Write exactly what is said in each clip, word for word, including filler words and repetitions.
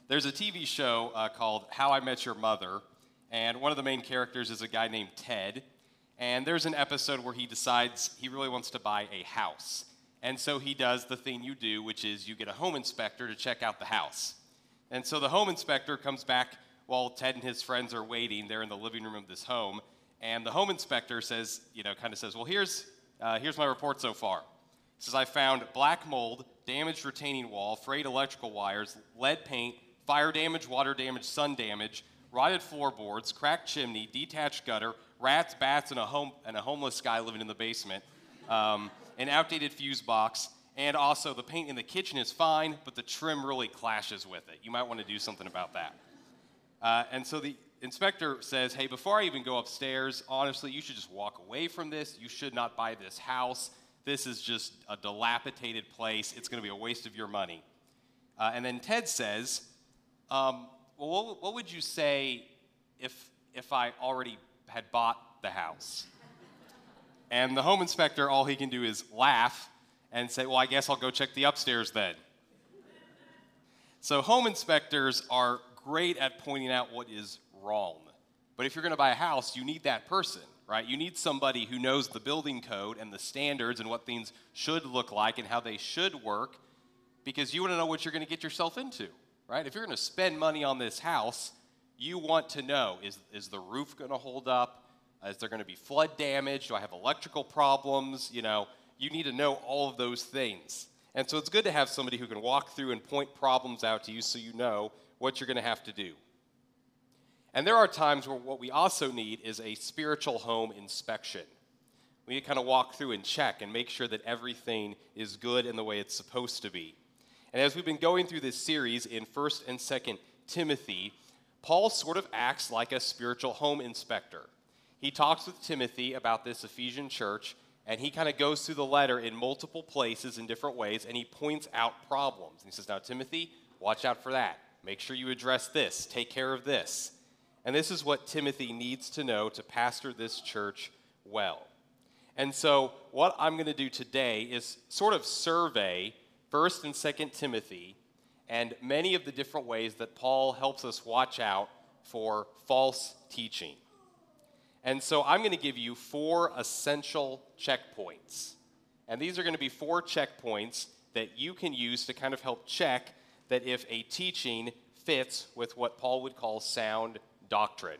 There's a T V show uh, called How I Met Your Mother, and one of the main characters is a guy named Ted. And there's an episode where he decides he really wants to buy a house. And so he does the thing you do, which is you get a home inspector to check out the house. And so the home inspector comes back while Ted and his friends are waiting. They're in the living room of this home. And the home inspector says, you know, kind of says, well, here's, uh, here's my report so far. He says, I found black mold, damaged retaining wall, frayed electrical wires, lead paint, fire damage, water damage, sun damage, rotted floorboards, cracked chimney, detached gutter, rats, bats, and a home and a homeless guy living in the basement, um, an outdated fuse box, and also the paint in the kitchen is fine, but the trim really clashes with it. You might want to do something about that. Uh, and so the inspector says, hey, before I even go upstairs, honestly, you should just walk away from this. You should not buy this house. This is just a dilapidated place. It's going to be a waste of your money. Uh, and then Ted says, um, well, what, what would you say if if I already had bought the house? And the home inspector, all he can do is laugh and say, well, I guess I'll go check the upstairs then. So home inspectors are great at pointing out what is wrong. But if you're going to buy a house, you need that person, right? You need somebody who knows the building code and the standards and what things should look like and how they should work, because you want to know what you're going to get yourself into, right? If you're going to spend money on this house, you want to know, is, is the roof going to hold up? Is there going to be flood damage? Do I have electrical problems? You know, you need to know all of those things. And so it's good to have somebody who can walk through and point problems out to you so you know what you're going to have to do. And there are times where what we also need is a spiritual home inspection. We need to kind of walk through and check and make sure that everything is good in the way it's supposed to be. And as we've been going through this series in First and Second Timothy, Paul sort of acts like a spiritual home inspector. He talks with Timothy about this Ephesian church, and he kind of goes through the letter in multiple places in different ways, and he points out problems. And he says, now, Timothy, watch out for that. Make sure you address this. Take care of this. And this is what Timothy needs to know to pastor this church well. And so what I'm going to do today is sort of survey First and Second Timothy and many of the different ways that Paul helps us watch out for false teaching. And so I'm going to give you four essential checkpoints. And these are going to be four checkpoints that you can use to kind of help check that if a teaching fits with what Paul would call sound doctrine.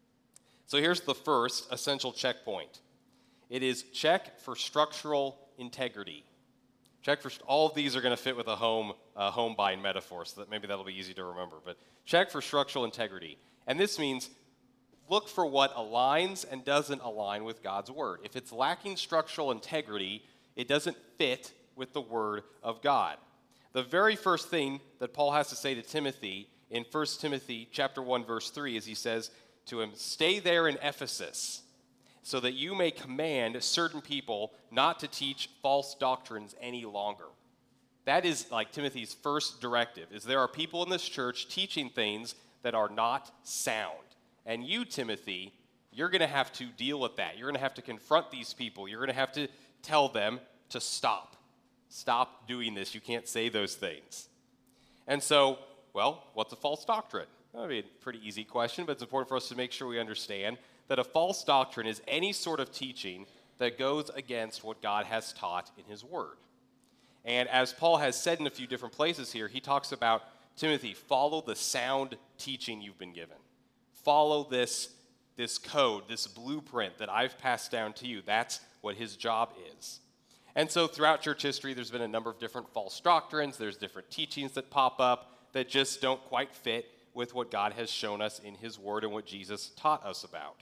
So here's the first essential checkpoint. It is check for structural integrity. Check for, all of these are going to fit with a home, uh, home buying metaphor, so that maybe that'll be easy to remember. But check for structural integrity. And this means look for what aligns and doesn't align with God's word. If it's lacking structural integrity, it doesn't fit with the word of God. The very first thing that Paul has to say to Timothy in First Timothy chapter one, verse three, is he says to him, stay there in Ephesus, so that you may command certain people not to teach false doctrines any longer. That is like Timothy's first directive, is there are people in this church teaching things that are not sound. And you, Timothy, you're going to have to deal with that. You're going to have to confront these people. You're going to have to tell them to stop. Stop doing this. You can't say those things. And so, well, what's a false doctrine? That would be a pretty easy question, but it's important for us to make sure we understand that a false doctrine is any sort of teaching that goes against what God has taught in his word. And as Paul has said in a few different places here, he talks about, Timothy, follow the sound teaching you've been given. Follow this, this code, this blueprint that I've passed down to you. That's what his job is. And so throughout church history, there's been a number of different false doctrines. There's different teachings that pop up that just don't quite fit with what God has shown us in his word and what Jesus taught us about.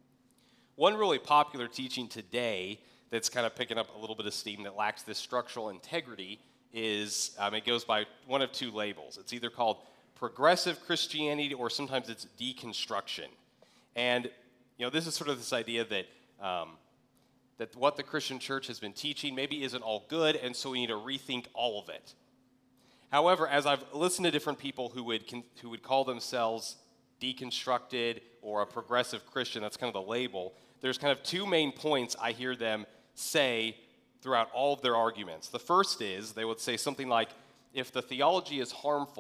One really popular teaching today that's kind of picking up a little bit of steam that lacks this structural integrity is, um, it goes by one of two labels. It's either called progressive Christianity or sometimes it's deconstruction. And, you know, this is sort of this idea that um, that what the Christian church has been teaching maybe isn't all good, and so we need to rethink all of it. However, as I've listened to different people who would who would call themselves deconstructed or a progressive Christian, that's kind of the label, there's kind of two main points I hear them say throughout all of their arguments. The first is, they would say something like, if the theology is harmful,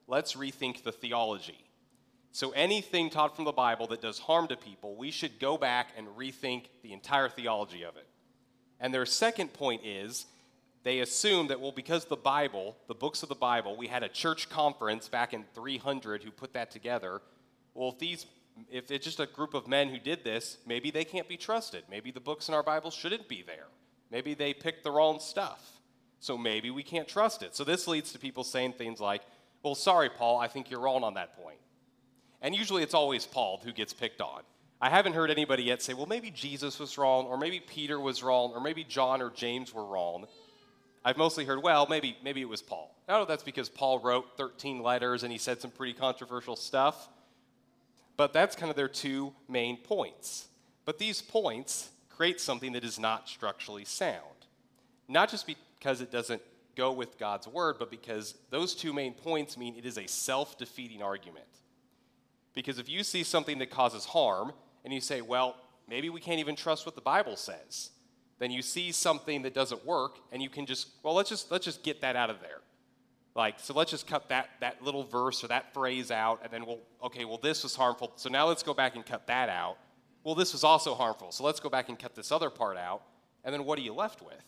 let's rethink the theology. So anything taught from the Bible that does harm to people, we should go back and rethink the entire theology of it. And their second point is, they assume that, well, because the Bible, the books of the Bible, we had a church conference back in three hundred who put that together. Well, if these, if it's just a group of men who did this, maybe they can't be trusted. Maybe the books in our Bible shouldn't be there. Maybe they picked the wrong stuff. So maybe we can't trust it. So this leads to people saying things like, well, sorry, Paul, I think you're wrong on that point. And usually it's always Paul who gets picked on. I haven't heard anybody yet say, well, maybe Jesus was wrong, or maybe Peter was wrong, or maybe John or James were wrong. I've mostly heard, well, maybe maybe it was Paul. I don't know if that's because Paul wrote thirteen letters and he said some pretty controversial stuff. But that's kind of their two main points. But these points create something that is not structurally sound. Not just because it doesn't go with God's word, but because those two main points mean it is a self-defeating argument. Because if you see something that causes harm, and you say, well, maybe we can't even trust what the Bible says, then you see something that doesn't work, and you can just, well, let's just let's just get that out of there. Like, so let's just cut that, that little verse or that phrase out, and then we'll, okay, well, this was harmful, so now let's go back and cut that out. Well, this was also harmful, so let's go back and cut this other part out, and then what are you left with?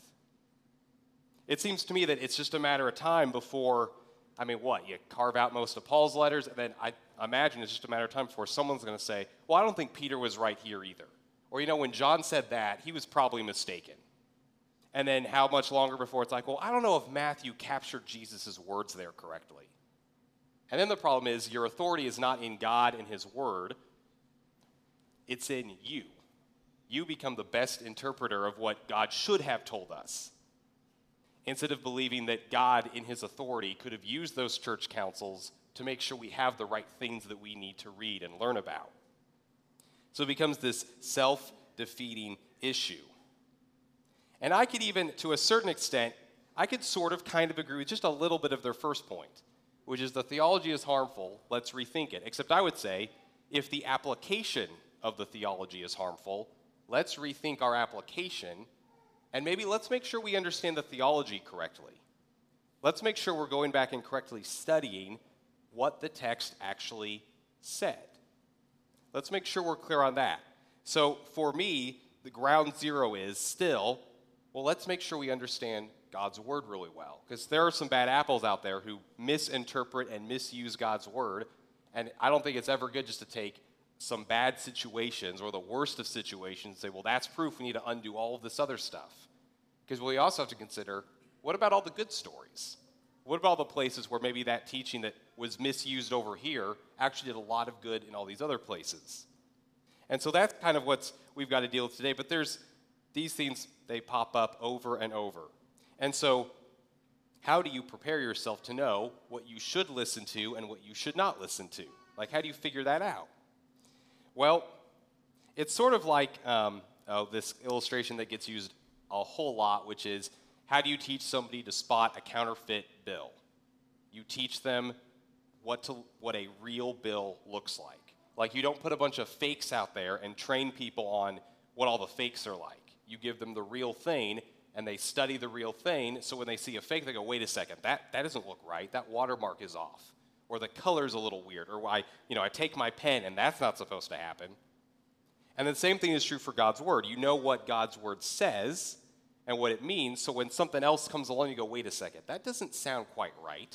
It seems to me that it's just a matter of time before, I mean, what, you carve out most of Paul's letters, and then I imagine it's just a matter of time before someone's going to say, well, I don't think Peter was right here either. Or, you know, when John said that, he was probably mistaken. And then how much longer before it's like, well, I don't know if Matthew captured Jesus' words there correctly. And then the problem is your authority is not in God and his word. It's in you. You become the best interpreter of what God should have told us, instead of believing that God in his authority could have used those church councils to make sure we have the right things that we need to read and learn about. So it becomes this self-defeating issue. And I could even, to a certain extent, I could sort of kind of agree with just a little bit of their first point, which is the theology is harmful, let's rethink it. Except I would say, if the application of the theology is harmful, let's rethink our application, and maybe let's make sure we understand the theology correctly. Let's make sure we're going back and correctly studying what the text actually said. Let's make sure we're clear on that. So for me, the ground zero is still, well, let's make sure we understand God's word really well. Because there are some bad apples out there who misinterpret and misuse God's word. And I don't think it's ever good just to take some bad situations or the worst of situations and say, well, that's proof we need to undo all of this other stuff. Because we also have to consider, what about all the good stories? What about all the places where maybe that teaching that was misused over here actually did a lot of good in all these other places? And so that's kind of what we've got to deal with today. But there's these things, they pop up over and over. And so how do you prepare yourself to know what you should listen to and what you should not listen to? Like, how do you figure that out? Well, it's sort of like um, oh, this illustration that gets used a whole lot, which is, how do you teach somebody to spot a counterfeit bill? You teach them what to what a real bill looks like. Like, you don't put a bunch of fakes out there and train people on what all the fakes are like. You give them the real thing, and they study the real thing, so when they see a fake, they go, wait a second, that, that doesn't look right. That watermark is off. Or the color's a little weird. Or I, you know, I take my pen, and that's not supposed to happen. And the same thing is true for God's word. You know what God's word says and what it means, so when something else comes along, you go, wait a second, that doesn't sound quite right.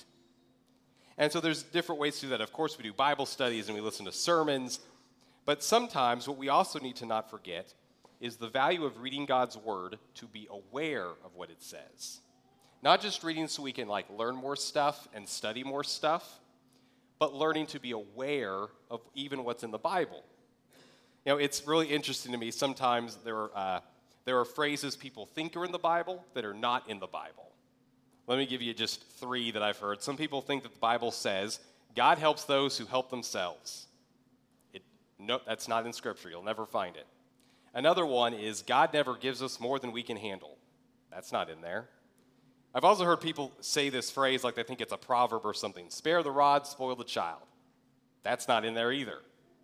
And so there's different ways to do that. Of course, we do Bible studies and we listen to sermons, but sometimes what we also need to not forget is the value of reading God's word to be aware of what it says. Not just reading so we can like learn more stuff and study more stuff, but learning to be aware of even what's in the Bible. You know, it's really interesting to me. Sometimes there are, uh, there are phrases people think are in the Bible that are not in the Bible. Let me give you just three that I've heard. Some people think that the Bible says, God helps those who help themselves. It, no, that's not in Scripture. You'll never find it. Another one is, God never gives us more than we can handle. That's not in there. I've also heard people say this phrase like they think it's a proverb or something. Spare the rod, spoil the child. That's not in there either.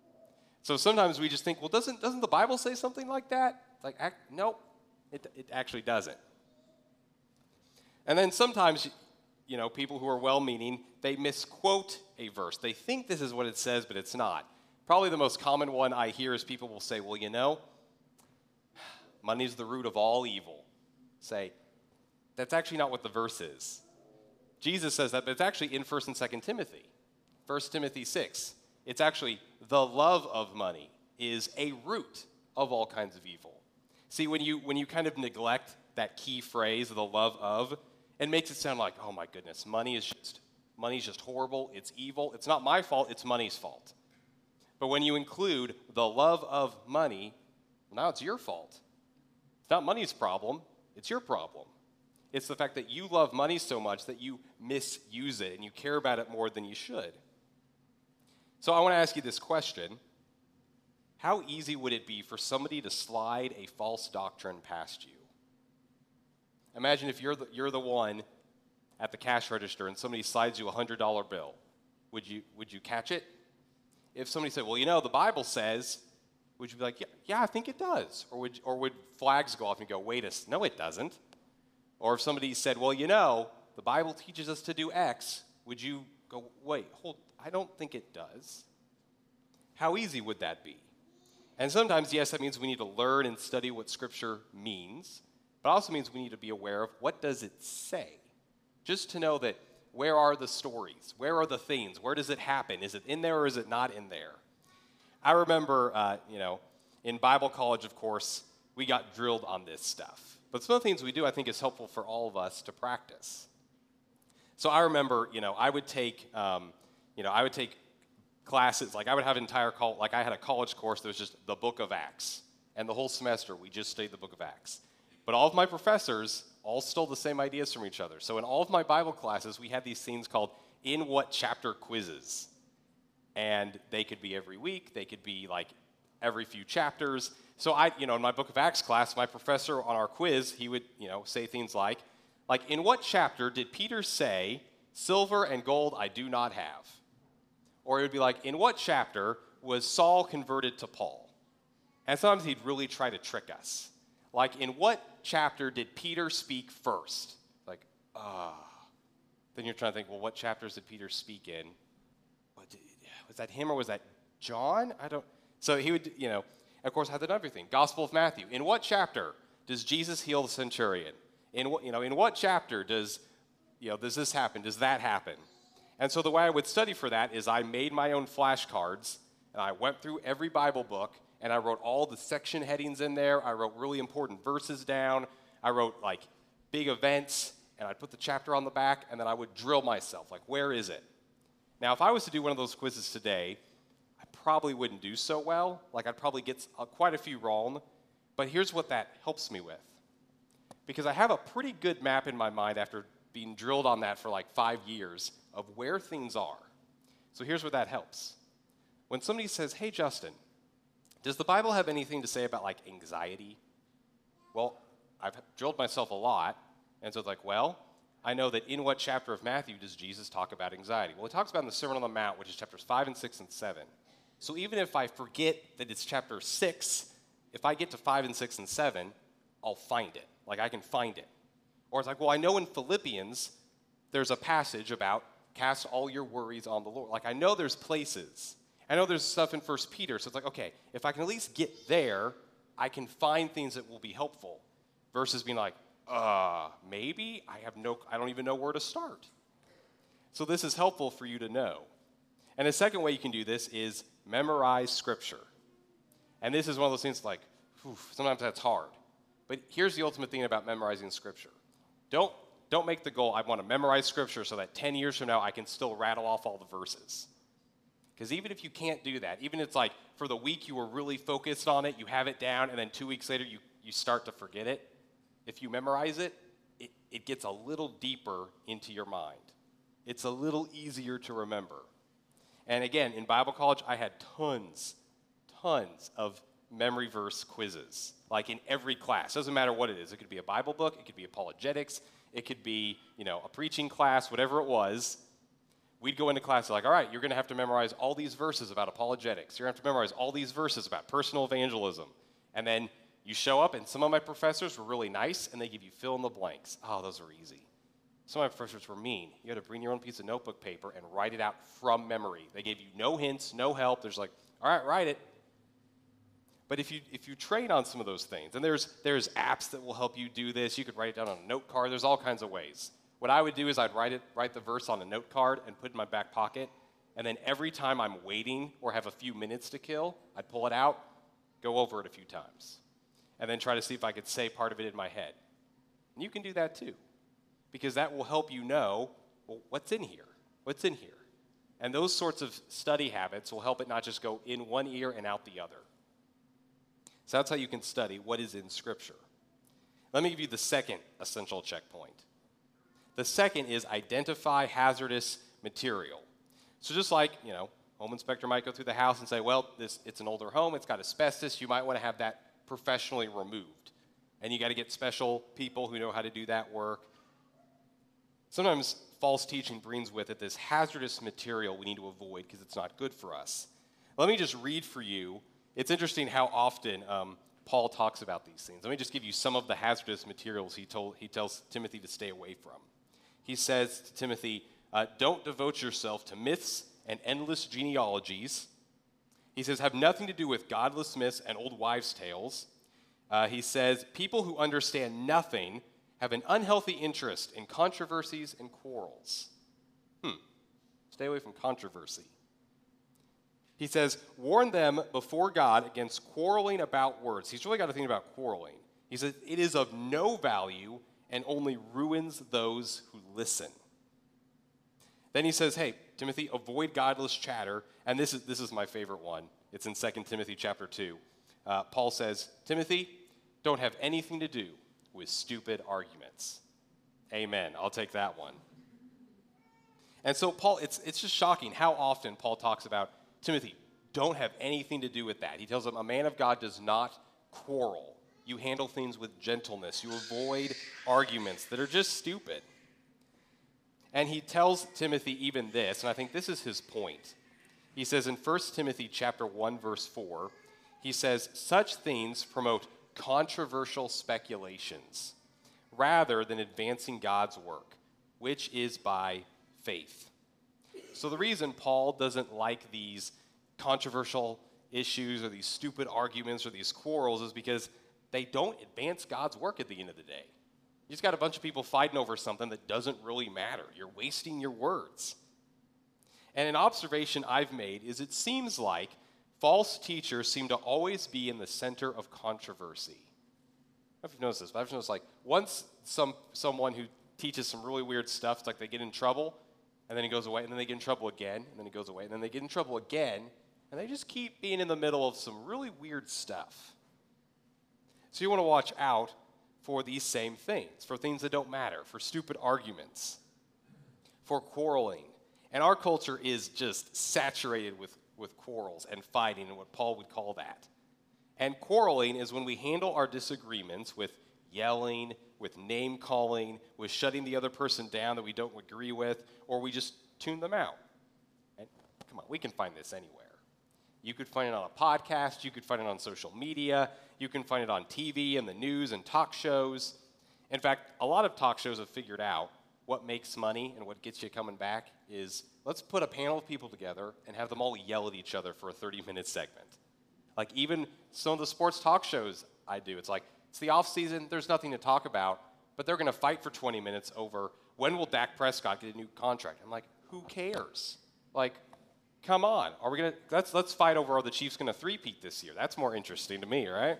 So sometimes we just think, well, doesn't, doesn't the Bible say something like that? Like, act, nope, it, it actually doesn't. And then sometimes, you know, people who are well-meaning they misquote a verse. They think this is what it says, but it's not. Probably the most common one I hear is people will say, well, you know, money's the root of all evil. Say, that's actually not what the verse is. Jesus says that, but it's actually in First and Second Timothy. First Timothy six. It's actually the love of money is a root of all kinds of evil. See, when you when you kind of neglect that key phrase, the love of, it makes it sound like, oh my goodness, money is just money's just horrible, it's evil. It's not my fault, it's money's fault. But when you include the love of money, now it's your fault. It's not money's problem, it's your problem. It's the fact that you love money so much that you misuse it and you care about it more than you should. So I want to ask you this question. How easy would it be for somebody to slide a false doctrine past you? Imagine if you're the, you're the one at the cash register and somebody slides you a one hundred dollar bill. Would you, would you catch it? If somebody said, well, you know, the Bible says, would you be like, yeah, yeah I think it does? Or would, or would flags go off and go, wait a second, no, it doesn't? Or if somebody said, well, you know, the Bible teaches us to do X, would you go, wait, hold, I don't think it does. How easy would that be? And sometimes, yes, that means we need to learn and study what Scripture means, but also means we need to be aware of what does it say? Just to know that where are the stories? Where are the things? Where does it happen? Is it in there or is it not in there? I remember, uh, you know, in Bible college, of course, we got drilled on this stuff. But some of the things we do, I think, is helpful for all of us to practice. So I remember, you know, I would take, um, you know, I would take classes, like I would have an entire, call, like I had a college course that was just the book of Acts. And the whole semester, we just studied the book of Acts. But all of my professors all stole the same ideas from each other. So in all of my Bible classes, we had these things called In What Chapter quizzes. And they could be every week. They could be like every few chapters. So I, you know, in my Book of Acts class, my professor on our quiz, he would, you know, say things like, like, in what chapter did Peter say, silver and gold I do not have? Or it would be like, in what chapter was Saul converted to Paul? And sometimes he'd really try to trick us. Like, in what chapter did Peter speak first? Like, ah. Then you're trying to think, well, what chapters did Peter speak in? What did, was that him or was that John? I don't. So he would, you know, of course, had another thing. Gospel of Matthew. In what chapter does Jesus heal the centurion? In what, you know, in what chapter does, you know, does this happen? Does that happen? And so the way I would study for that is I made my own flashcards, and I went through every Bible book, and I wrote all the section headings in there. I wrote really important verses down. I wrote, like, big events, and I'd put the chapter on the back, and then I would drill myself, like, where is it? Now, if I was to do one of those quizzes today, I probably wouldn't do so well. Like, I'd probably get uh, quite a few wrong. But here's what that helps me with. Because I have a pretty good map in my mind after being drilled on that for like five years of where things are. So here's where that helps. When somebody says, hey, Justin, does the Bible have anything to say about like anxiety? Well, I've drilled myself a lot. And so it's like, well, I know that in what chapter of Matthew does Jesus talk about anxiety? Well, he talks about in the Sermon on the Mount, which is chapters five and six and seven. So even if I forget that it's chapter six, if I get to five and six and seven, I'll find it. Like, I can find it. Or it's like, well, I know in Philippians, there's a passage about cast all your worries on the Lord. Like, I know there's places. I know there's stuff in First Peter. So it's like, okay, if I can at least get there, I can find things that will be helpful. Versus being like, uh, maybe? I have no, I don't even know where to start. So this is helpful for you to know. And the second way you can do this is memorize Scripture. And this is one of those things like, whew, sometimes that's hard. But here's the ultimate thing about memorizing Scripture. Don't, don't make the goal, I want to memorize Scripture so that ten years from now I can still rattle off all the verses. Because even if you can't do that, even if it's like for the week you were really focused on it, you have it down, and then two weeks later you, you start to forget it, if you memorize it, it, it gets a little deeper into your mind. It's a little easier to remember. And again, in Bible college, I had tons, tons of memory verse quizzes, like in every class. Doesn't matter what it is. It could be a Bible book, it could be apologetics, it could be, you know, a preaching class, whatever it was. We'd go into class like, all right, you're going to have to memorize all these verses about apologetics. You're going to have to memorize all these verses about personal evangelism. And then you show up, and some of my professors were really nice, and they give you fill in the blanks. Oh, those were easy. Some of my professors were mean. You had to bring your own piece of notebook paper and write it out from memory. They gave you no hints, no help. There's like, all right, write it. But if you if you train on some of those things, and there's there's apps that will help you do this. You could write it down on a note card. There's all kinds of ways. What I would do is I'd write it write the verse on a note card and put it in my back pocket. And then every time I'm waiting or have a few minutes to kill, I'd pull it out, go over it a few times, and then try to see if I could say part of it in my head. And you can do that too, because that will help you know, well, what's in here? What's in here? And those sorts of study habits will help it not just go in one ear and out the other. So that's how you can study what is in Scripture. Let me give you the second essential checkpoint. The second is identify hazardous material. So just like, you know, home inspector might go through the house and say, well, this it's an older home, it's got asbestos, you might want to have that professionally removed. And you got to get special people who know how to do that work. Sometimes false teaching brings with it this hazardous material we need to avoid because it's not good for us. Let me just read for you. It's interesting how often um, Paul talks about these things. Let me just give you some of the hazardous materials he told he tells Timothy to stay away from. He says to Timothy, uh, don't devote yourself to myths and endless genealogies. He says, have nothing to do with godless myths and old wives' tales. Uh, he says, people who understand nothing have an unhealthy interest in controversies and quarrels. Hmm. Stay away from controversy. He says, warn them before God against quarreling about words. He's really got to think about quarreling. He says, it is of no value and only ruins those who listen. Then he says, hey, Timothy, avoid godless chatter. And this is, this is my favorite one. It's in Second Timothy chapter two. Uh, Paul says, Timothy, don't have anything to do with stupid arguments. Amen. I'll take that one. And so Paul, it's, it's just shocking how often Paul talks about, Timothy, don't have anything to do with that. He tells him, a man of God does not quarrel. You handle things with gentleness. You avoid arguments that are just stupid. And he tells Timothy even this, and I think this is his point. He says in First Timothy chapter one, verse four, he says, such things promote controversial speculations rather than advancing God's work, which is by faith. So the reason Paul doesn't like these controversial issues or these stupid arguments or these quarrels is because they don't advance God's work at the end of the day. You just got a bunch of people fighting over something that doesn't really matter. You're wasting your words. And an observation I've made is it seems like false teachers seem to always be in the center of controversy. I don't know if you've noticed this, but I've noticed like once some someone who teaches some really weird stuff, it's like they get in trouble, and then he goes away, and then they get in trouble again, and then he goes away, and then they get in trouble again, and they just keep being in the middle of some really weird stuff. So you want to watch out for these same things, for things that don't matter, for stupid arguments, for quarreling. And our culture is just saturated with, with quarrels and fighting and what Paul would call that. And quarreling is when we handle our disagreements with yelling, with name-calling, with shutting the other person down that we don't agree with, or we just tune them out. And come on, we can find this anywhere. You could find it on a podcast, you could find it on social media, you can find it on T V and the news and talk shows. In fact, a lot of talk shows have figured out what makes money and what gets you coming back is let's put a panel of people together and have them all yell at each other for a thirty-minute segment. Like even some of the sports talk shows I do, it's like, it's the off season, there's nothing to talk about, but they're going to fight for twenty minutes over when will Dak Prescott get a new contract. I'm like, who cares? Like, come on, are we gonna let's let's fight over are the Chiefs gonna three-peat this year? That's more interesting to me, right?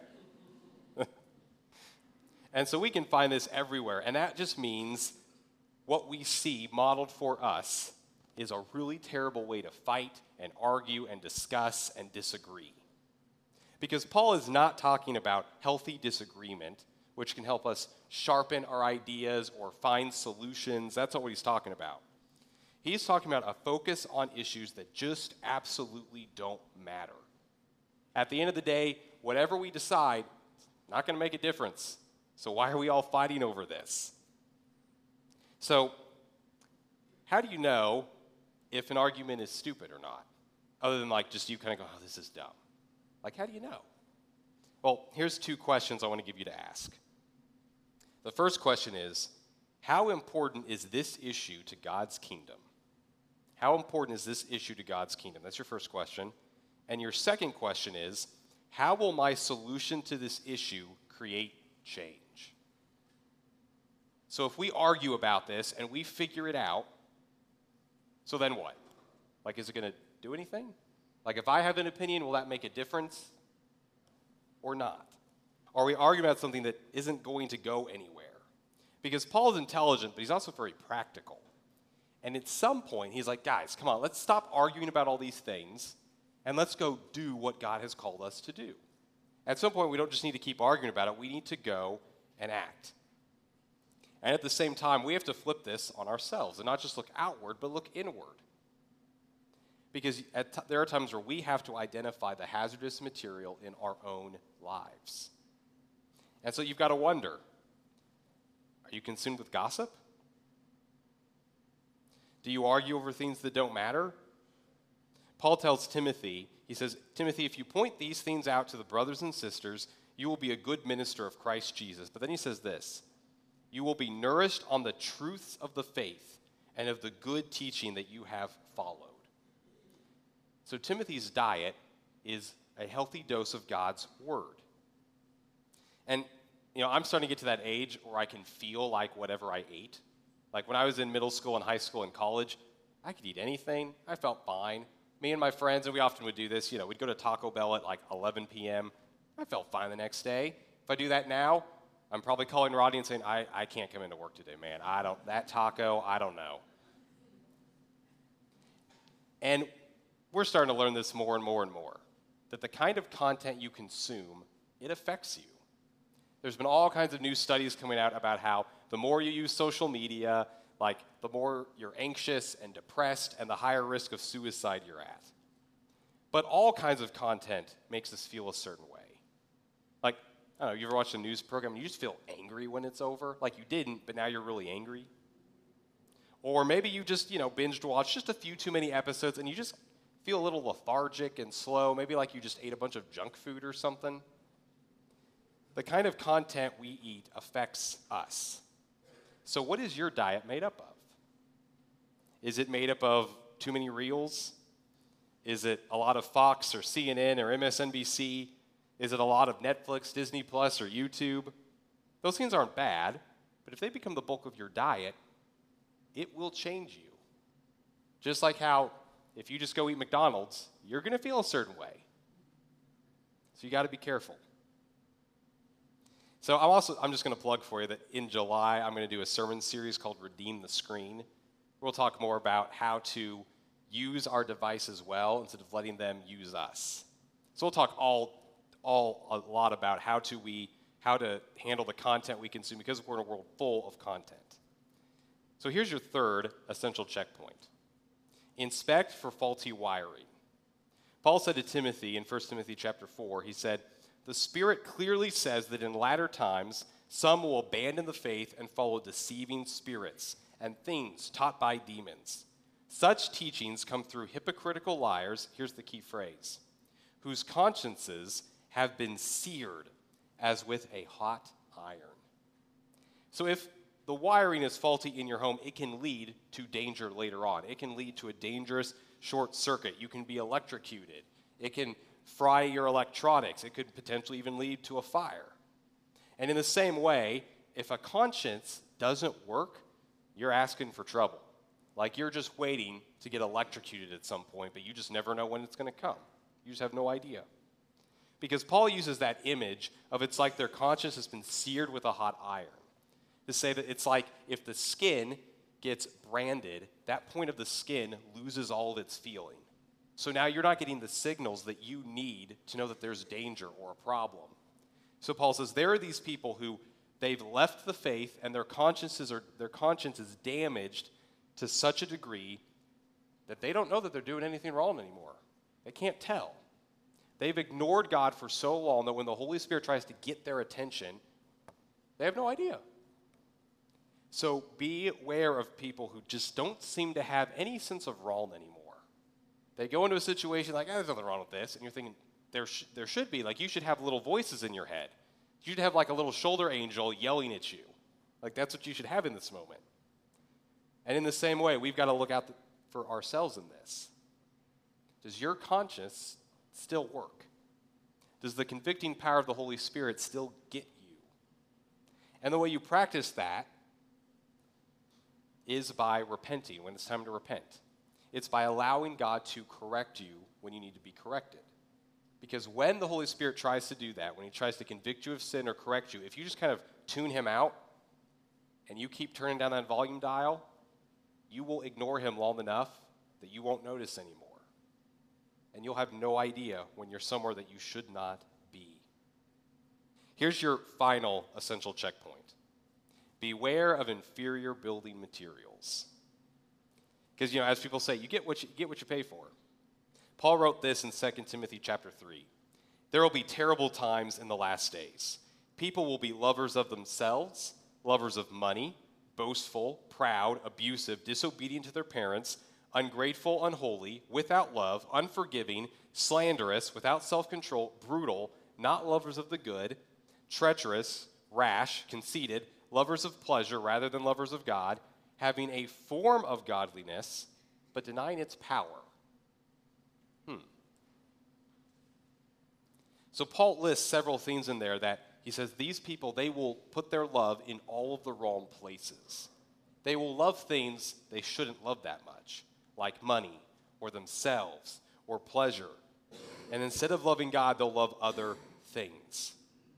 And so we can find this everywhere, and that just means what we see modeled for us is a really terrible way to fight and argue and discuss and disagree. Because Paul is not talking about healthy disagreement, which can help us sharpen our ideas or find solutions. That's not what he's talking about. He's talking about a focus on issues that just absolutely don't matter. At the end of the day, whatever we decide, it's not going to make a difference. So why are we all fighting over this? So how do you know if an argument is stupid or not? Other than like just you kind of go, oh, this is dumb. Like, how do you know? Well, here's two questions I want to give you to ask. The first question is, How important is this issue to God's kingdom? How important is this issue to God's kingdom? That's your first question. And your second question is, how will my solution to this issue create change? So if we argue about this and we figure it out, so then what? Like, is it going to do anything? Like, if I have an opinion, will that make a difference or not? Are we arguing about something that isn't going to go anywhere? Because Paul's intelligent, but he's also very practical. And at some point, he's like, guys, come on, let's stop arguing about all these things, and let's go do what God has called us to do. At some point, we don't just need to keep arguing about it. We need to go and act. And at the same time, we have to flip this on ourselves and not just look outward, but look inward. Because at t- there are times where we have to identify the hazardous material in our own lives. And so you've got to wonder, are you consumed with gossip? Do you argue over things that don't matter? Paul tells Timothy, he says, Timothy, if you point these things out to the brothers and sisters, you will be a good minister of Christ Jesus. But then he says this, you will be nourished on the truths of the faith and of the good teaching that you have followed. So Timothy's diet is a healthy dose of God's word. And, you know, I'm starting to get to that age where I can feel like whatever I ate. Like when I was in middle school and high school and college, I could eat anything. I felt fine. Me and my friends, and we often would do this, you know, we'd go to Taco Bell at like eleven p.m. I felt fine the next day. If I do that now, I'm probably calling Rodney and saying, I, I can't come into work today, man. I don't, that taco, I don't know. And we're starting to learn this more and more and more, that the kind of content you consume, it affects you. There's been all kinds of new studies coming out about how the more you use social media, like the more you're anxious and depressed and the higher risk of suicide you're at. But all kinds of content makes us feel a certain way. Like, I don't know, you ever watched a news program and you just feel angry when it's over? Like you didn't, but now you're really angry. Or maybe you just, you know, binged watch just a few too many episodes and you just feel a little lethargic and slow, maybe like you just ate a bunch of junk food or something. The kind of content we eat affects us. So what is your diet made up of? Is it made up of too many reels? Is it a lot of Fox or C N N or M S N B C? Is it a lot of Netflix, Disney Plus, or YouTube? Those things aren't bad, but if they become the bulk of your diet, it will change you. Just like how if you just go eat McDonald's, you're going to feel a certain way. So you got to be careful. So I'm also, I'm just going to plug for you that in July, I'm going to do a sermon series called Redeem the Screen. We'll talk more about how to use our devices well instead of letting them use us. So we'll talk all, all a lot about how to we, how to handle the content we consume because we're in a world full of content. So here's your third essential checkpoint. Inspect for faulty wiring. Paul said to Timothy in First Timothy chapter four, he said, the Spirit clearly says that in latter times, some will abandon the faith and follow deceiving spirits and things taught by demons. Such teachings come through hypocritical liars, here's the key phrase, whose consciences have been seared as with a hot iron. So if the wiring is faulty in your home, it can lead to danger later on. It can lead to a dangerous short circuit. You can be electrocuted. It can fry your electronics. It could potentially even lead to a fire. And in the same way, if a conscience doesn't work, you're asking for trouble. Like you're just waiting to get electrocuted at some point, but you just never know when it's going to come. You just have no idea. Because Paul uses that image of it's like their conscience has been seared with a hot iron. To say that it's like if the skin gets branded, that point of the skin loses all of its feeling. So now you're not getting the signals that you need to know that there's danger or a problem. So Paul says there are these people who they've left the faith and their consciences are their conscience is damaged to such a degree that they don't know that they're doing anything wrong anymore. They can't tell. They've ignored God for so long that when the Holy Spirit tries to get their attention, they have no idea. So be aware of people who just don't seem to have any sense of wrong anymore. They go into a situation like, oh, there's nothing wrong with this. And you're thinking, there, sh- there should be. Like, you should have little voices in your head. You should have like a little shoulder angel yelling at you. Like, that's what you should have in this moment. And in the same way, we've got to look out for ourselves in this. Does your conscience still work? Does the convicting power of the Holy Spirit still get you? And the way you practice that is by repenting when it's time to repent. It's by allowing God to correct you when you need to be corrected. Because when the Holy Spirit tries to do that, when he tries to convict you of sin or correct you, if you just kind of tune him out and you keep turning down that volume dial, you will ignore him long enough that you won't notice anymore. And you'll have no idea when you're somewhere that you should not be. Here's your final essential checkpoint. Beware of inferior building materials. Because, you know, as people say, you get what you get what you pay for. Paul wrote this in Second Timothy chapter three. There will be terrible times in the last days. People will be lovers of themselves, lovers of money, boastful, proud, abusive, disobedient to their parents, ungrateful, unholy, without love, unforgiving, slanderous, without self-control, brutal, not lovers of the good, treacherous, rash, conceited, lovers of pleasure rather than lovers of God, having a form of godliness, but denying its power. Hmm. So Paul lists several things in there that he says these people, they will put their love in all of the wrong places. They will love things they shouldn't love that much, like money or themselves or pleasure. And instead of loving God, they'll love other things.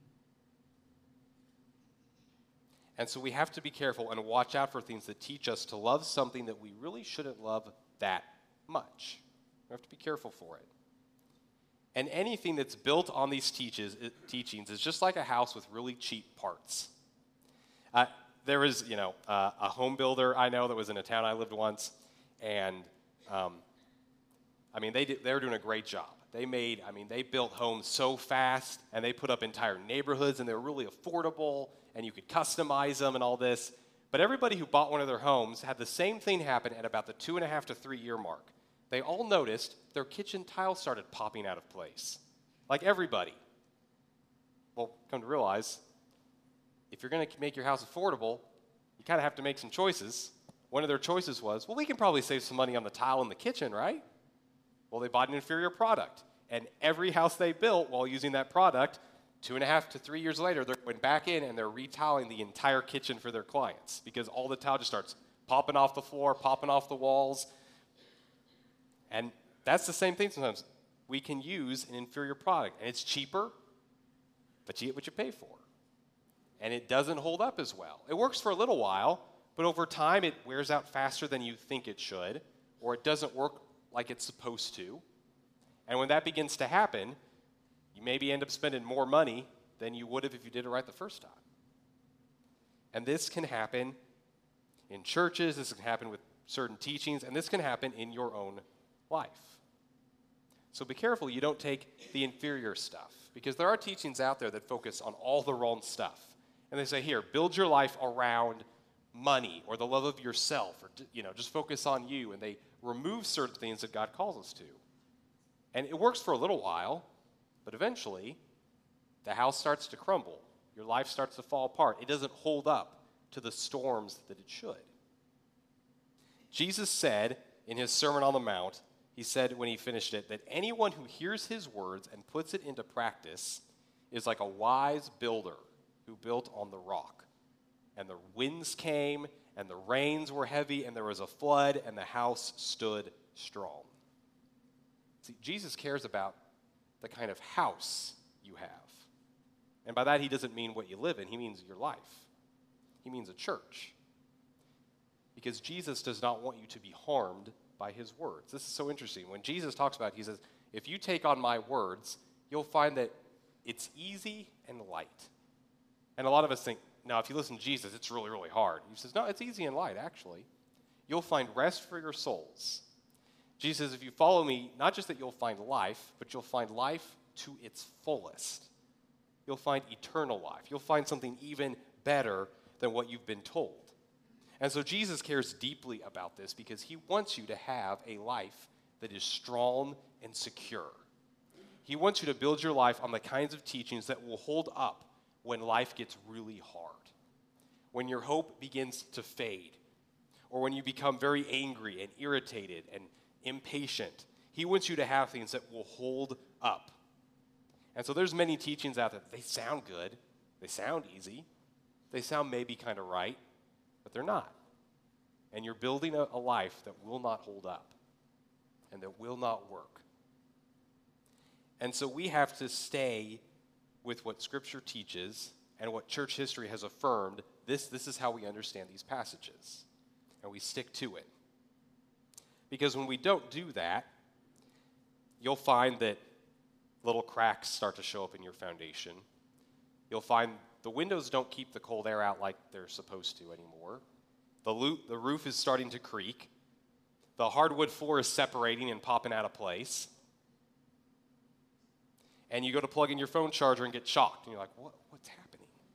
And so we have to be careful and watch out for things that teach us to love something that we really shouldn't love that much. We have to be careful for it. And anything that's built on these teaches, teachings is just like a house with really cheap parts. Uh, there was, you know, uh, a home builder I know that was in a town I lived once, and um, I mean, they did, they were doing a great job. They made, I mean, they built homes so fast, and they put up entire neighborhoods, and they were really affordable, and you could customize them and all this. But everybody who bought one of their homes had the same thing happen at about the two and a half to three year mark. They all noticed their kitchen tile started popping out of place. Like everybody. Well, come to realize, if you're going to make your house affordable, you kind of have to make some choices. One of their choices was, well, we can probably save some money on the tile in the kitchen, right? Well, they bought an inferior product. And every house they built while using that product, two and a half to three years later, they went back in and they're retiling the entire kitchen for their clients because all the tile just starts popping off the floor, popping off the walls. And that's the same thing sometimes. We can use an inferior product, and it's cheaper, but you get what you pay for. And it doesn't hold up as well. It works for a little while, but over time it wears out faster than you think it should, or it doesn't work like it's supposed to. And when that begins to happen, you maybe end up spending more money than you would have if you did it right the first time. And this can happen in churches, this can happen with certain teachings, and this can happen in your own life. So be careful you don't take the inferior stuff, because there are teachings out there that focus on all the wrong stuff. And they say, here, build your life around money or the love of yourself, or, you know, just focus on you. And they remove certain things that God calls us to. And it works for a little while, but eventually the house starts to crumble. Your life starts to fall apart. It doesn't hold up to the storms that it should. Jesus said in his Sermon on the Mount, he said when he finished it, that anyone who hears his words and puts it into practice is like a wise builder who built on the rock. And the winds came, and the rains were heavy, and there was a flood, and the house stood strong. See, Jesus cares about the kind of house you have. And by that, he doesn't mean what you live in. He means your life. He means a church. Because Jesus does not want you to be harmed by his words. This is so interesting. When Jesus talks about it, he says, if you take on my words, you'll find that it's easy and light. And a lot of us think, now, if you listen to Jesus, it's really, really hard. He says, no, it's easy and light, actually. You'll find rest for your souls. Jesus says, if you follow me, not just that you'll find life, but you'll find life to its fullest. You'll find eternal life. You'll find something even better than what you've been told. And so Jesus cares deeply about this because he wants you to have a life that is strong and secure. He wants you to build your life on the kinds of teachings that will hold up when life gets really hard. when your hope begins to fade, or when you become very angry and irritated and impatient. He wants you to have things that will hold up. And so there's many teachings out there. They sound good. They sound easy. They sound maybe kind of right, but they're not. And you're building a, a life that will not hold up and that will not work. And so we have to stay with what Scripture teaches and what church history has affirmed. This, this is how we understand these passages. And we stick to it. Because when we don't do that, you'll find that little cracks start to show up in your foundation. You'll find the windows don't keep the cold air out like they're supposed to anymore. The, lo- the roof is starting to creak. The hardwood floor is separating and popping out of place. And you go to plug in your phone charger and get shocked. And you're like, what, what's happening?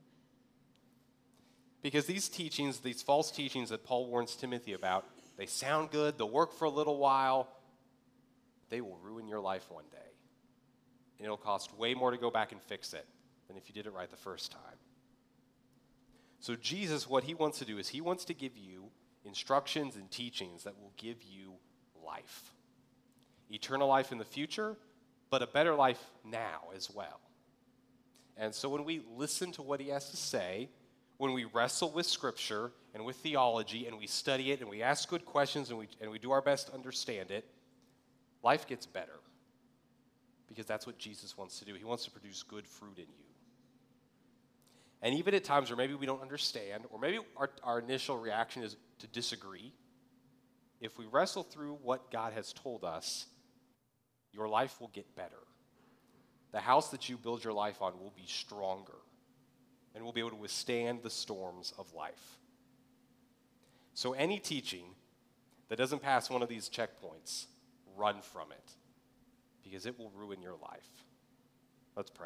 Because these teachings, these false teachings that Paul warns Timothy about, they sound good, they'll work for a little while, they will ruin your life one day. And it'll cost way more to go back and fix it than if you did it right the first time. So Jesus, what he wants to do is he wants to give you instructions and teachings that will give you life. Eternal life in the future, but a better life now as well. And so when we listen to what he has to say, when we wrestle with Scripture and with theology and we study it and we ask good questions and we, and we do our best to understand it, life gets better. Because that's what Jesus wants to do. He wants to produce good fruit in you. And even at times where maybe we don't understand, or maybe our, our initial reaction is to disagree, if we wrestle through what God has told us, your life will get better. The house that you build your life on will be stronger and will be able to withstand the storms of life. So any teaching that doesn't pass one of these checkpoints, run from it, because it will ruin your life. Let's pray.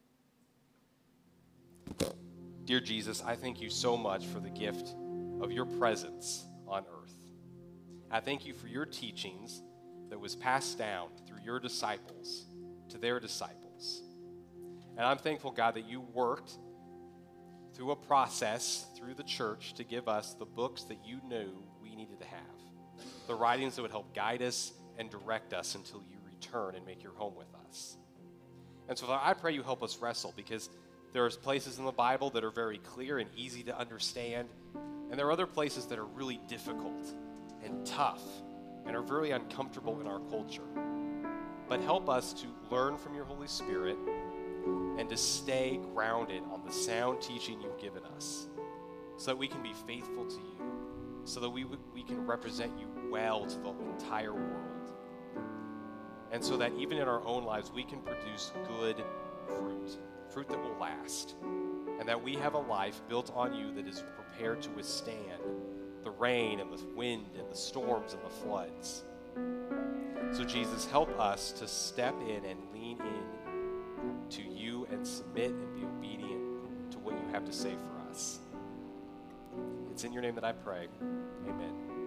Dear Jesus, I thank you so much for the gift of your presence on earth. I thank you for your teachings that was passed down through your disciples to their disciples. And I'm thankful, God, that you worked through a process, through the church, to give us the books that you knew we needed to have, the writings that would help guide us and direct us until you return and make your home with us. And so, Father, I pray you help us wrestle, because there are places in the Bible that are very clear and easy to understand, and there are other places that are really difficult and tough and are very uncomfortable in our culture. But help us to learn from your Holy Spirit and to stay grounded on the sound teaching you've given us, so that we can be faithful to you, so that we, we can represent you well to the entire world, and so that even in our own lives we can produce good fruit, fruit that will last, and that we have a life built on you that is prepared to withstand the rain and the wind and the storms and the floods. So Jesus, help us to step in and lean in to you and submit and be obedient to what you have to say for us. It's in your name that I pray. Amen.